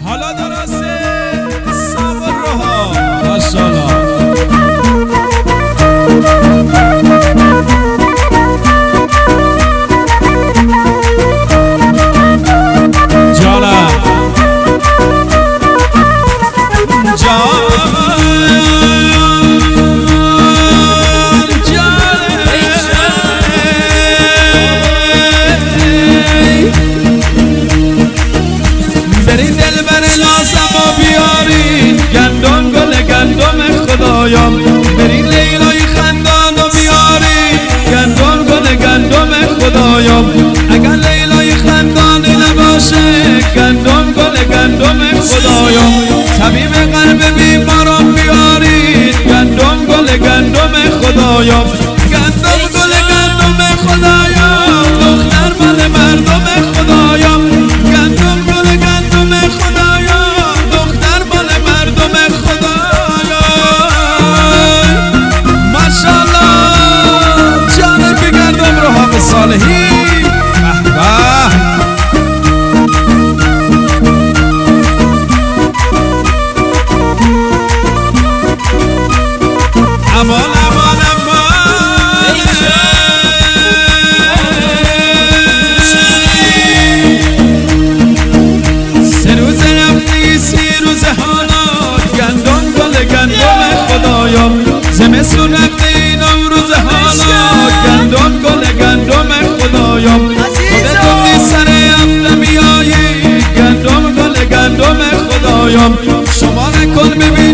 حالا درسته صبر روها ماشاءالله. برین دل بر نازم و بیارین گندم گل گندم خدایم، برین لیلای خندان و بیارین گندم گل گندم خدایم. اگر لیلای خندانی نباشه گندم گل گندم خدایم، طبیب قلب بیمارم بیارین گندم گل گندم خدایم. گندم گل گندم خدایم، دختر مال مردم خدایم. گندم گل گندم خدایم، دختر مال مردم خدایم. ماشاءالله جانه که گندم رو هم صالحی. امان امان امان سه روز رفتی سی روز حالا گندم گل گندم خدایم. زمستون رفتی نوروز حالا گندم گل گندم خدایم. خودت گفتی سر هفته میایی گندم گل گندم خدایم. شما نکن ببین